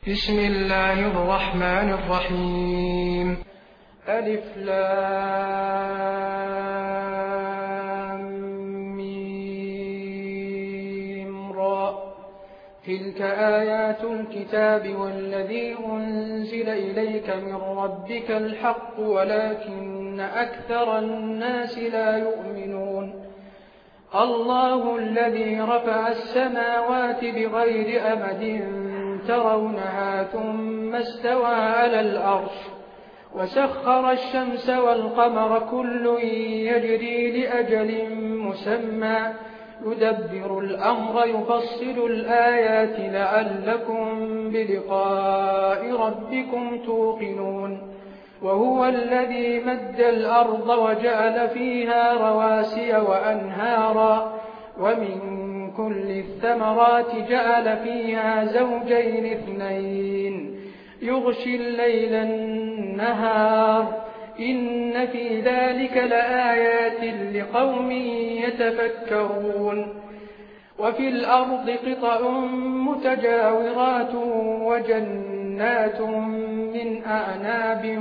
بسم الله الرحمن الرحيم. ألف لام ميم را. تلك آيات الكتاب والذي أنزل إليك من ربك الحق ولكن أكثر الناس لا يؤمنون. الله الذي رفع السماوات بغير أمد ترونها ثم استوى على العرش وسخر الشمس والقمر كل يجري لأجل مسمى يدبر الأمر يفصل الآيات لعلكم بلقاء ربكم توقنون. وهو الذي مد الأرض وجعل فيها رواسي وأنهارا ومن كل الثمرات جعل فيها زوجين اثنين يغشي الليل النهار إن في ذلك لآيات لقوم يتفكرون. وفي الأرض قطع متجاورات وجنات من أعناب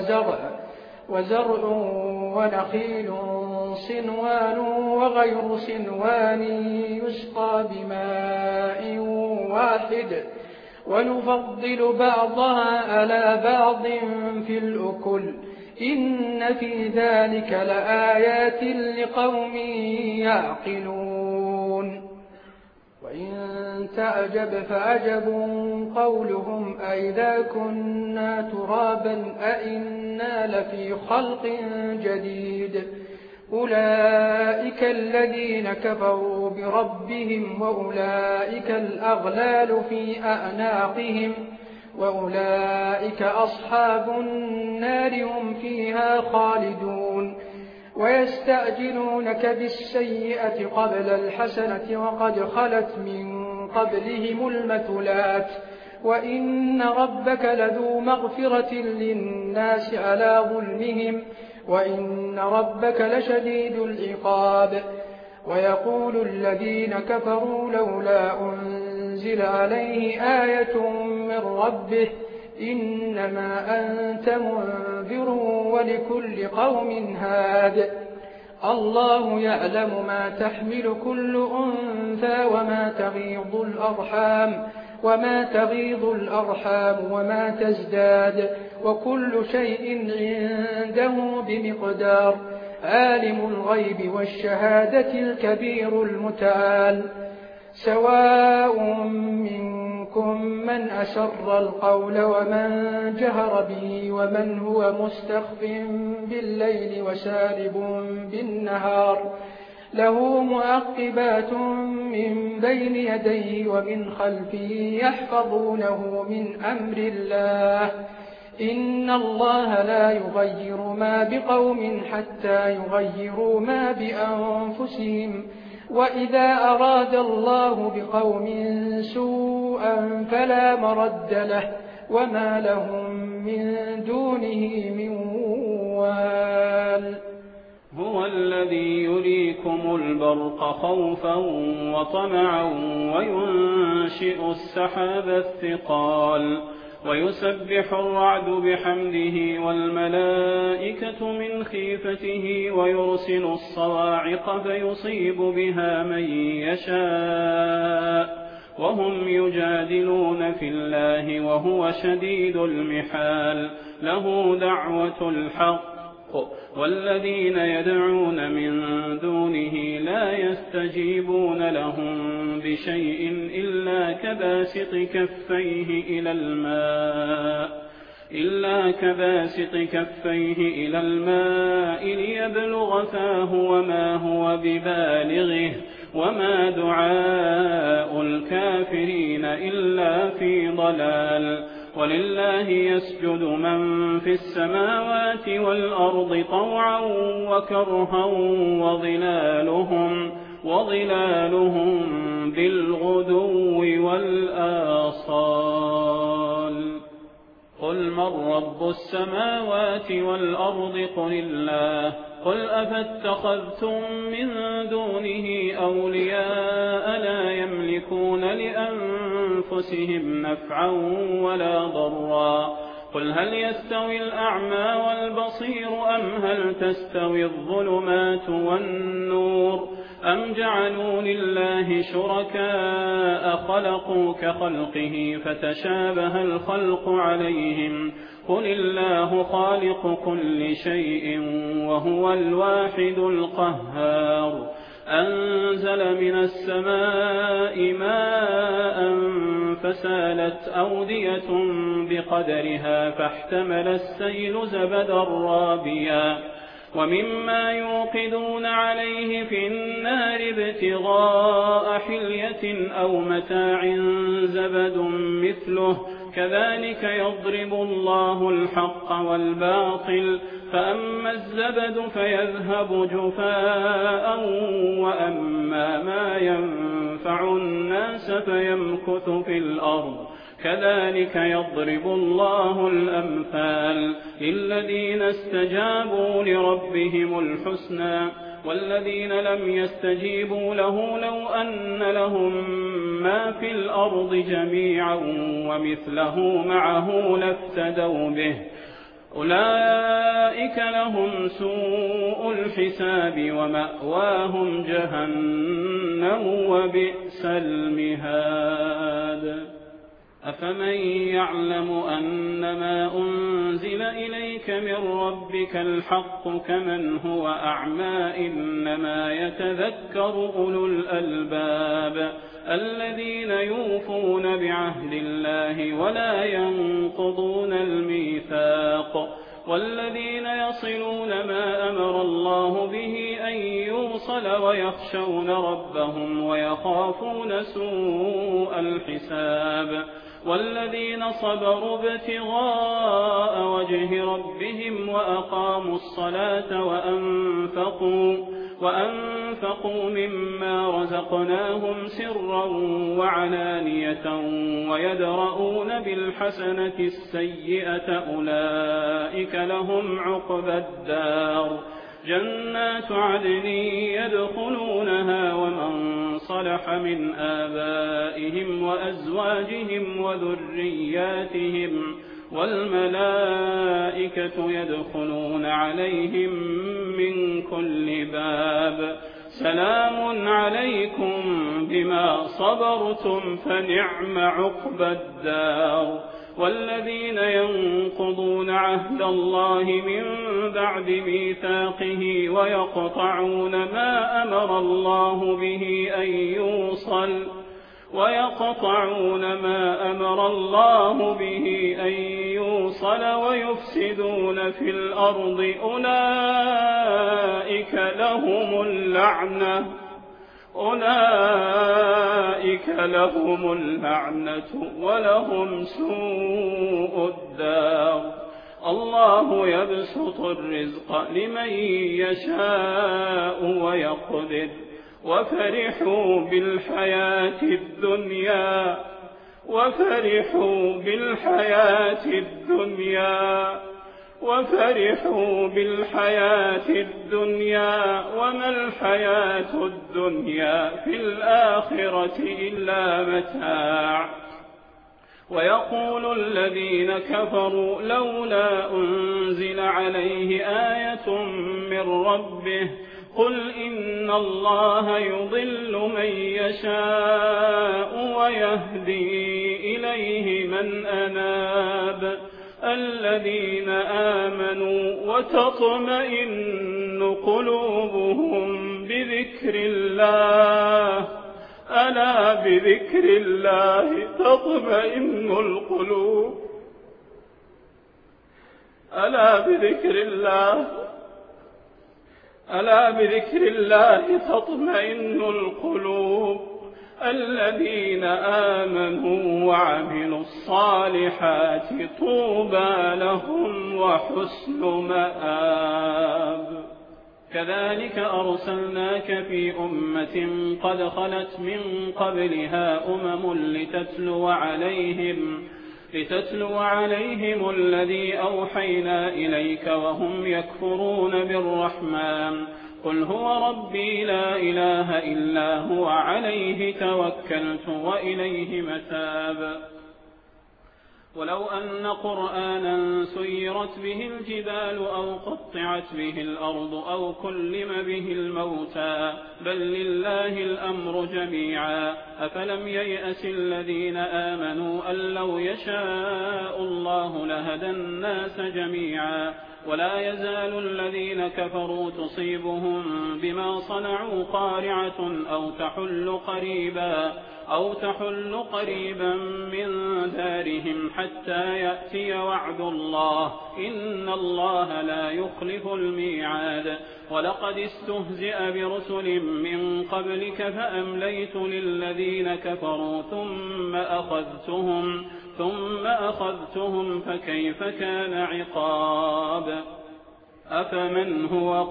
وزرع ونخيل صنوان وغير صنوان يسقى بماء واحد ونفضل بعضها على بعض في الأكل إن في ذلك لآيات لقوم يعقلون. وإن تعجب فعجب قولهم أئذا كنا ترابا أئنا لفي خلق جديد أولئك الذين كفروا بربهم وأولئك الأغلال في أعناقهم وأولئك أصحاب النار هم فيها خالدون. ويستعجلونك بالسيئة قبل الحسنة وقد خلت من قبلهم المثلات وإن ربك لذو مغفرة للناس على ظلمهم وإن ربك لشديد العقاب. ويقول الذين كفروا لولا أنزل عليه آية من ربه إنما أنت منذر ولكل قوم هاد. الله يعلم ما تحمل كل أنثى وما تغيض الأرحام وما تزداد وكل شيء عنده بمقدار. عالم الغيب والشهادة الكبير المتعال. سواء منكم من أسر القول ومن جهر به ومن هو مستخف بالليل وسارب بالنهار له معقبات من بين يديه ومن خلفه يحفظونه من أمر الله إن الله لا يغير ما بقوم حتى يغيروا ما بأنفسهم وإذا أراد الله بقوم سوءا فلا مرد له وما لهم من دونه من وال. هو الذي يريكم البرق خوفا وطمعا وينشئ السحاب الثقال ويسبح الرعد بحمده والملائكة من خيفته ويرسل الصواعق فيصيب بها من يشاء وهم يجادلون في الله وهو شديد المحال. له دعوة الحق والذين يدعون من دونه لا يستجيبون لهم بشيء إلا كباسط كفيه إلى الماء ليبلغ فاه وما هو ببالغه وما دعاء الكافرين إلا في ضلال. ولله يسجد من في السماوات والأرض طوعا وكرها وظلالهم بالغدو والآصال. قل من رب السماوات والأرض قل الله قل أفاتخذتم من دونه أولياء لا يملكون لأنفسهم أنفسهم نفعا ولا ضرا. قل هل يستوي الأعمى والبصير أم هل تستوي الظلمات والنور أم جعلوا لله شركاء خلقوا كخلقه فتشابه الخلق عليهم قل الله خالق كل شيء وهو الواحد القهار. أنزل من السماء ماء فسالت أودية بقدرها فاحتمل السيل زبدا رابيا ومما يوقدون عليه في النار ابتغاء حلية أو متاع زبد مثله كذلك يضرب الله الحق والباطل فأما الزبد فيذهب جفاء وأما ما ينفع الناس فيمكث في الأرض كذلك يضرب الله الأمثال للذين استجابوا لربهم الحسنى والذين لم يستجيبوا له لو أن لهم ما في الأرض جميعا ومثله معه لافتدوا به أولئك لهم سوء الحساب ومأواهم جهنم وبئس المهاد. أفمن يعلم أنما أنزل إليك من ربك الحق كمن هو أعمى إنما يتذكر أولو الألباب الذين يوفون بعهد الله ولا ينقضون الميثاق والذين يصلون ما أمر الله به أن يوصل ويخشون ربهم ويخافون سوء الحساب والذين صبروا ابتغاء وجه ربهم وأقاموا الصلاة وأنفقوا مما رزقناهم سرا وعلانية ويدرؤون بالحسنة السيئة أولئك لهم عقبى الدار جنات عدن يدخلونها ومن صلح من آبائهم وأزواجهم وذرياتهم والملائكة يدخلون عليهم من كل باب سلام عليكم بما صبرتم فنعم عقبى الدار. والذين ينقضون عهد الله من بعد ميثاقه ويقطعون ما أمر الله به أن يوصل ويفسدون في الأرض أولئك لهم اللعنة ولهم سوء الدار. الله يبسط الرزق لمن يشاء ويقدر وفرحوا بالحياة الدنيا وما الحياة الدنيا في الآخرة إلا متاع. ويقول الذين كفروا لولا أنزل عليه آية من ربه قل إن الله يضل من يشاء ويهدي إليه من أناب الذين آمنوا وتطمئن قلوبهم بذكر الله ألا بذكر الله تطمئن القلوب ألا بذكر الله تطمئن القلوب الذين آمنوا وعملوا الصالحات طوبى لهم وحسن مآب. كذلك أرسلناك في أمة لتتلو عليهم الذي أوحينا إليك وهم يكفرون بالرحمن قل هو ربي لا إله إلا هو عليه توكلت وإليه متاب ولو أن قرآنا سيرت به الجبال أو قطعت به الأرض أو كلم به الموتى بل لله الأمر جميعا أفلم ييأس الذين آمنوا أن لو يشاء الله لهدى الناس جميعا ولا يزال الذين كفروا تصيبهم بما صنعوا قارعة أو تحل قريبا من دارهم حتى يأتي وعد الله إن الله لا يخلف الميعاد ولقد استهزئ برسل من قبلك فأمليت للذين كفروا ثم أخذتهم فكيف كان عقاب أفمن هو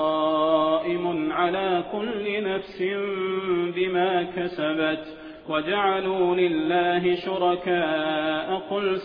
قائم على كل نفس بما كسبت وجعلوا لله شركاء قل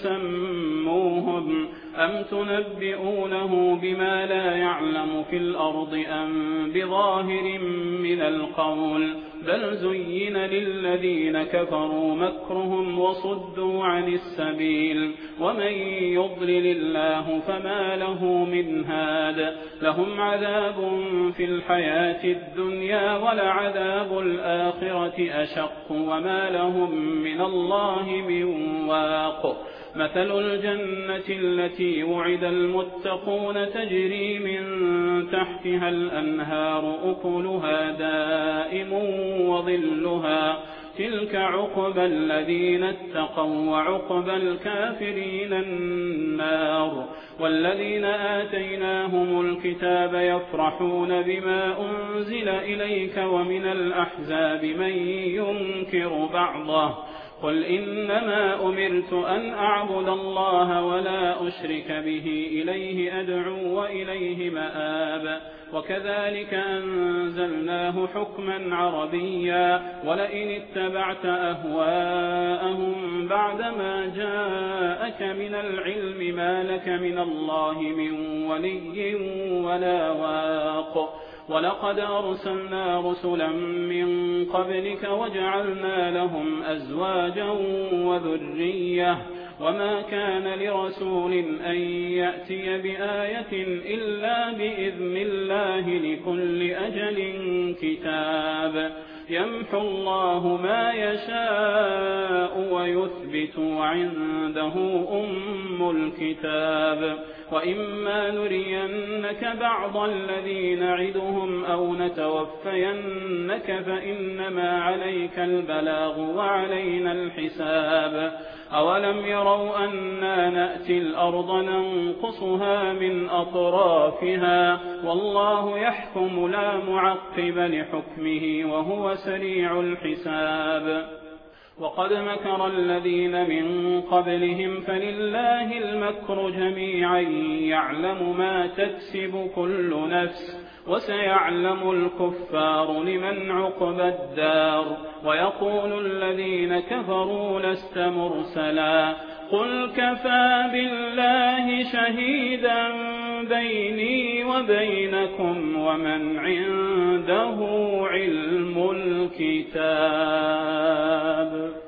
سموهم أم تنبئونه بما لا يعلم في الأرض أم بظاهر من القول بل زين للذين كفروا مكرهم وصدوا عن السبيل ومن يضلل الله فما له من هاد لهم عذاب في الحياة الدنيا ولعذاب الآخرة أشق وما لهم من الله من واق مثل الجنة التي وعد المتقون تجري من تحتها الأنهار أكلها دائم وظلها تلك عقبى الذين اتقوا وعقبى الكافرين النار والذين آتيناهم الكتاب يفرحون بما أنزل إليك ومن الأحزاب من ينكر بعضه قل إنما أمرت أن أعبد الله ولا أشرك به إليه أدعو وإليه مآب وكذلك أنزلناه حكما عربيا ولئن اتبعت أهواءهم بعدما جاءك من العلم ما لك من الله من ولي ولا واق ولقد أرسلنا رسلا من قبلك وجعلنا لهم أزواجا وذرية وما كان لرسول أن يأتي بآية إلا بإذن الله لكل أجل كتاب يمحو الله ما يشاء ويثبت وعنده أم الكتاب وإما نرينك بعض الذي نعدهم أو نتوفينك فإنما عليك البلاغ وعلينا الحساب أولم يروا أنا نأتي الأرض ننقصها من أطرافها والله يحكم لا معقب لحكمه وهو سريع الحساب وقد مكر الذين من قبلهم فلله المكر جميعا يعلم ما تكسب كل نفس وسيعلم الكفار لمن عقبى الدار ويقول الذين كفروا لست مرسلا قل كفى بالله شهيدا بيني وبينكم ومن عنده علم الكتاب